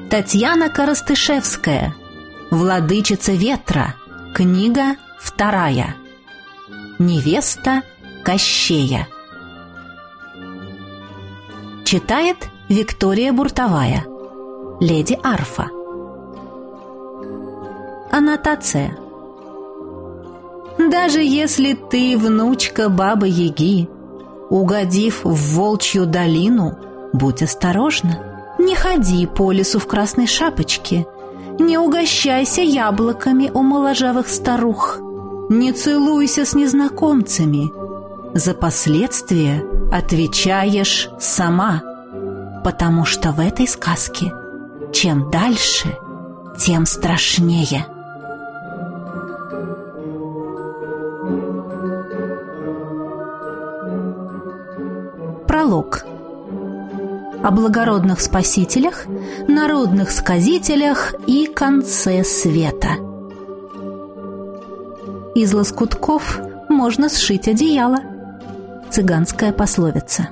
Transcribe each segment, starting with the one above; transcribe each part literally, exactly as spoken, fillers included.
Татьяна Коростышевская. Владычица ветра. Книга вторая. Невеста Кощея. Читает Виктория Буртовая. Леди Арфа. Аннотация. Даже если ты внучка Бабы-Яги, угодив в Волчью долину, будь осторожна. Не ходи по лесу в красной шапочке, не угощайся яблоками у моложавых старух, не целуйся с незнакомцами. За последствия отвечаешь сама, потому что в этой сказке чем дальше, тем страшнее. Пролог. О благородных спасителях, народных сказителях и конце света. Из лоскутков можно сшить одеяло. Цыганская пословица.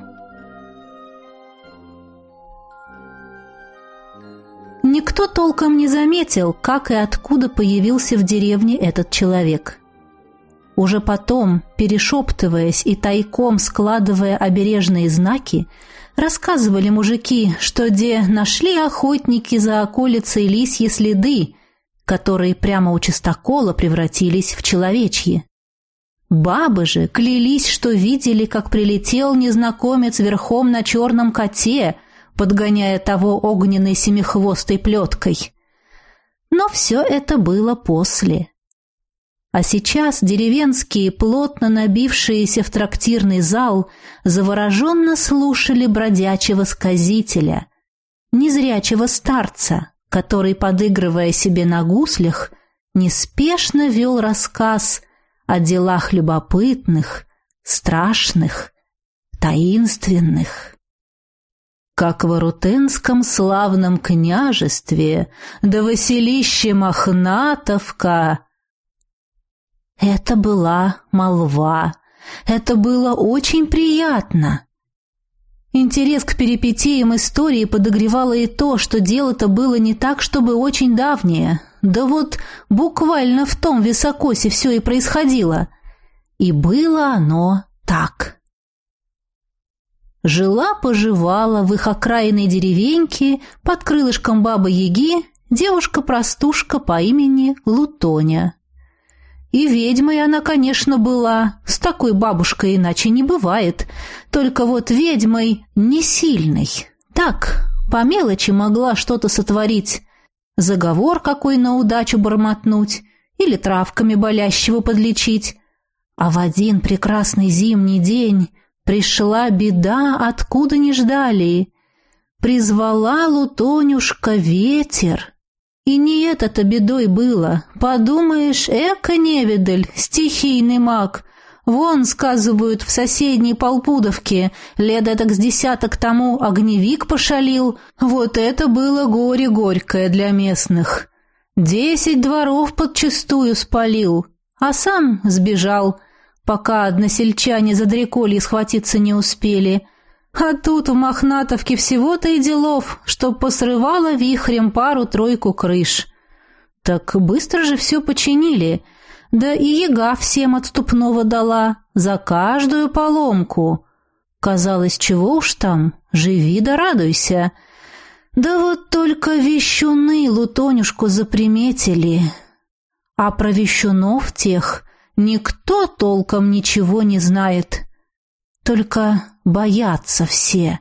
Никто толком не заметил, как и откуда появился в деревне этот человек. Уже потом, перешептываясь и тайком складывая обережные знаки, рассказывали мужики, что де нашли охотники за околицей лисьи следы, которые прямо у чистокола превратились в человечьи. Бабы же клялись, что видели, как прилетел незнакомец верхом на черном коте, подгоняя того огненной семихвостой плеткой. Но все это было после. А сейчас деревенские, плотно набившиеся в трактирный зал, завороженно слушали бродячего сказителя, незрячего старца, который, подыгрывая себе на гуслях, неспешно вел рассказ о делах любопытных, страшных, таинственных. Как в Арутенском славном княжестве, да Василище Мохнатовка. Это была молва. Это было очень приятно. Интерес к перипетиям истории подогревало и то, что дело-то было не так, чтобы очень давнее. Да вот буквально в том високосе все и происходило. И было оно так. Жила-поживала в их окраинной деревеньке под крылышком Бабы-Яги девушка-простушка по имени Лутоня. И ведьмой она, конечно, была, с такой бабушкой иначе не бывает, только вот ведьмой не сильной. Так, по мелочи могла что-то сотворить, заговор какой на удачу бормотнуть или травками болящего подлечить. А в один прекрасный зимний день пришла беда, откуда не ждали. Призвала Лутонюшка ветер. И не это-то бедой было. Подумаешь, эко-невидаль, стихийный маг. Вон, сказывают, в соседней Полпудовке лет этак с десяток тому огневик пошалил. Вот это было горе горькое для местных. Десять дворов подчистую спалил, а сам сбежал, пока односельчане за дреколье схватиться не успели. А тут в Мохнатовке всего-то и делов, что посрывало вихрем пару-тройку крыш. Так быстро же все починили, да и яга всем отступного дала за каждую поломку. Казалось, чего уж там, живи да радуйся. Да вот только вещуны Лутонюшку заприметили. А про вещунов тех никто толком ничего не знает. Только боятся все.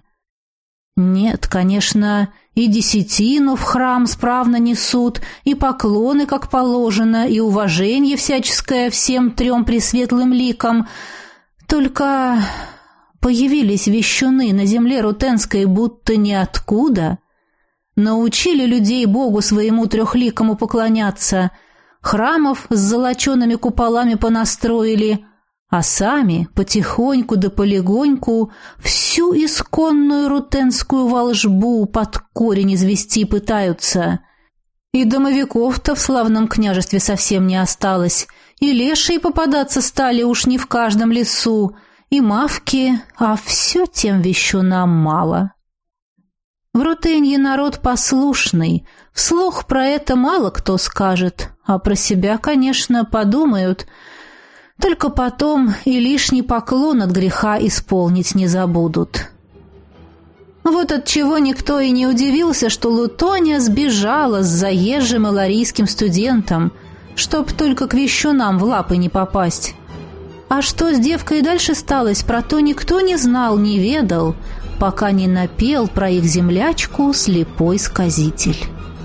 Нет, конечно, и десятину в храм справно несут, и поклоны, как положено, и уважение всяческое всем трем пресветлым ликам. Только появились вещуны на земле Рутенской будто ниоткуда. Научили людей Богу своему трехликому поклоняться, храмов с золочеными куполами понастроили, а сами потихоньку да полегоньку всю исконную рутенскую волжбу под корень извести пытаются. И домовиков-то в славном княжестве совсем не осталось, и лешие попадаться стали уж не в каждом лесу, и мавки, а все тем вещунам мало. В Рутенье народ послушный, вслух про это мало кто скажет, а про себя, конечно, подумают, только потом и лишний поклон от греха исполнить не забудут. Вот отчего никто и не удивился, что Лутоня сбежала с заезжим иларийским студентом, чтоб только к вещунам в лапы не попасть. А что с девкой дальше сталось, про то никто не знал, не ведал, пока не напел про их землячку слепой сказитель.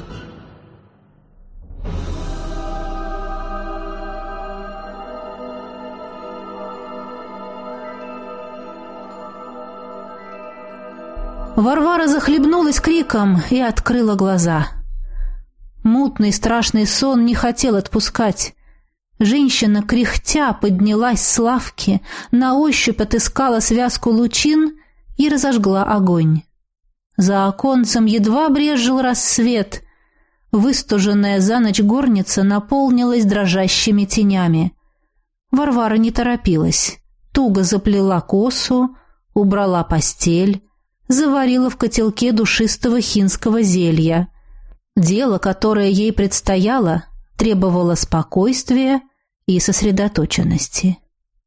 Варвара захлебнулась криком и открыла глаза. Мутный страшный сон не хотел отпускать. Женщина, кряхтя, поднялась с лавки, на ощупь отыскала связку лучин и разожгла огонь. За оконцем едва брезжил рассвет. Выстуженная за ночь горница наполнилась дрожащими тенями. Варвара не торопилась. Туго заплела косу, убрала постель, заварила в котелке душистого хинского зелья. Дело, которое ей предстояло, требовало спокойствия и сосредоточенности.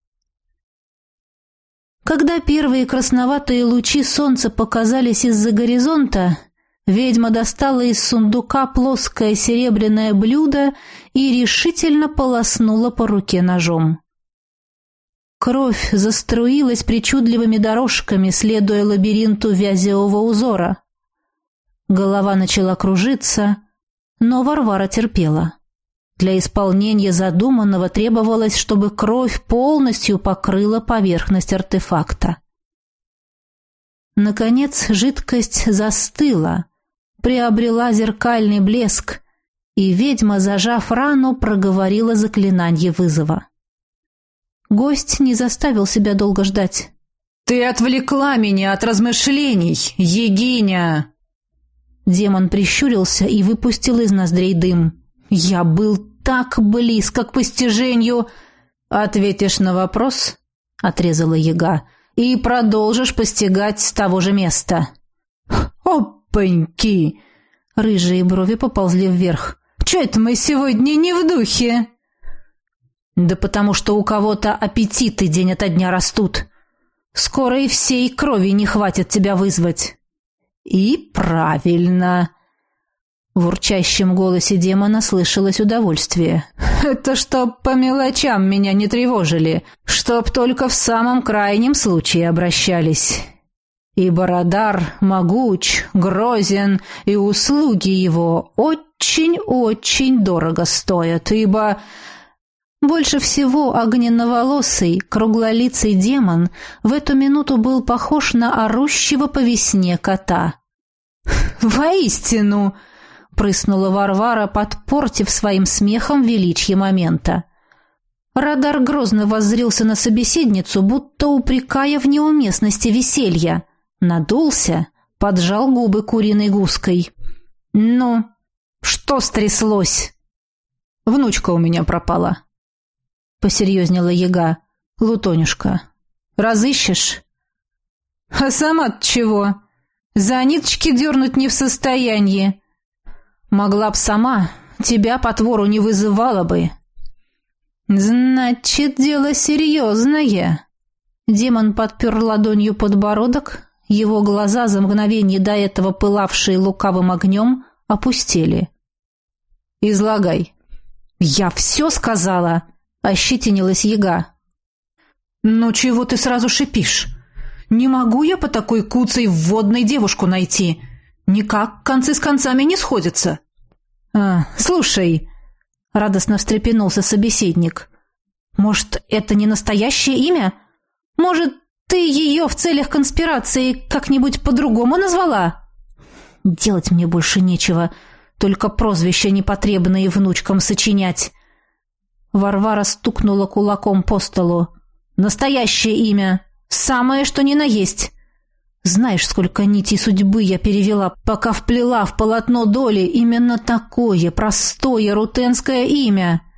Когда первые красноватые лучи солнца показались из-за горизонта, ведьма достала из сундука плоское серебряное блюдо и решительно полоснула по руке ножом. Кровь заструилась причудливыми дорожками, следуя лабиринту вязевого узора. Голова начала кружиться, но Варвара терпела. Для исполнения задуманного требовалось, чтобы кровь полностью покрыла поверхность артефакта. Наконец жидкость застыла, приобрела зеркальный блеск, и ведьма, зажав рану, проговорила заклинание вызова. Гость не заставил себя долго ждать. «Ты отвлекла меня от размышлений, Егиня!» Демон прищурился и выпустил из ноздрей дым. «Я был так близко к постижению!» «Ответишь на вопрос?» — отрезала яга. «И продолжишь постигать с того же места». «Опаньки!» Рыжие брови поползли вверх. «Чё это мы сегодня не в духе?» «Да потому что у кого-то аппетиты день ото дня растут. Скоро и всей крови не хватит тебя вызвать». «И правильно!» В урчащем голосе демона слышалось удовольствие. «Это чтоб по мелочам меня не тревожили, чтоб только в самом крайнем случае обращались. Ибо Радар могуч, грозен, и услуги его очень-очень дорого стоят, ибо...» Больше всего огненноволосый, круглолицый демон в эту минуту был похож на орущего по весне кота. «Воистину!» — прыснула Варвара, подпортив своим смехом величье момента. Радар грозно воззрился на собеседницу, будто упрекая в неуместности веселья. Надулся, поджал губы куриной гуской. «Ну, что стряслось?» «Внучка у меня пропала», — посерьезнела яга. «Лутонюшка, разыщешь?» «А сама-то чего? За ниточки дернуть не в состоянии. Могла б сама, тебя по твору не вызывала бы». «Значит, дело серьезное». Демон подпер ладонью подбородок, его глаза, за мгновение до этого пылавшие лукавым огнем, опустели. «Излагай». «Я все сказала», — ощетинилась яга. «Ну чего ты сразу шипишь? Не могу я по такой куцей вводной девушку найти. Никак концы с концами не сходятся». «А, слушай», — радостно встрепенулся собеседник, «может, это не настоящее имя? Может, ты ее в целях конспирации как-нибудь по-другому назвала?» «Делать мне больше нечего, только прозвища непотребные внучкам сочинять». Варвара стукнула кулаком по столу. «Настоящее имя. Самое, что ни на есть. Знаешь, сколько нитей судьбы я перевела, пока вплела в полотно доли именно такое простое рутенское имя?»